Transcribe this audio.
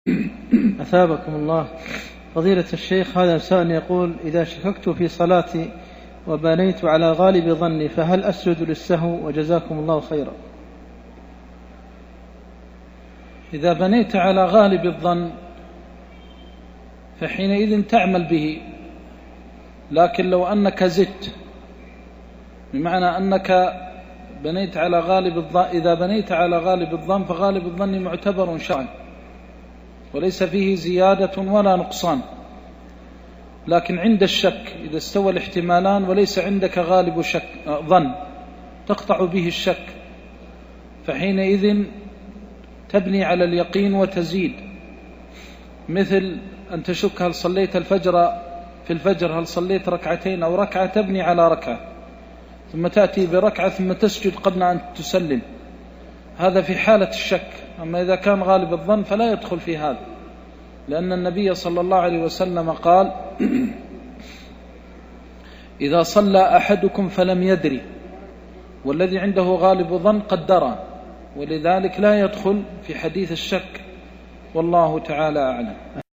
أثابكم الله. فضيلة الشيخ، هذا سائل يقول: إذا شككت في صلاتي وبنيت على غالب ظني فهل أسجد للسهو؟ وجزاكم الله خيرا. إذا بنيت على غالب الظن فحينئذ تعمل به، لكن لو أنك زدت، بمعنى أنك بنيت على غالب الظن، إذا بنيت على غالب الظن فغالب الظن معتبر شرعا وليس فيه زيادة ولا نقصان، لكن عند الشك إذا استوى الاحتمالان وليس عندك غالب ظن تقطع به الشك، فحينئذ تبني على اليقين وتزيد، مثل أن تشك هل صليت في الفجر هل صليت ركعتين أو ركعة، تبني على ركعة ثم تأتي بركعة ثم تسجد قبل أن تسلم، هذا في حالة الشك. أما إذا كان غالب الظن فلا يدخل في هذا، لأن النبي صلى الله عليه وسلم قال: إذا صلى أحدكم فلم يدري، والذي عنده غالب ظن قد درى، ولذلك لا يدخل في حديث الشك، والله تعالى أعلم.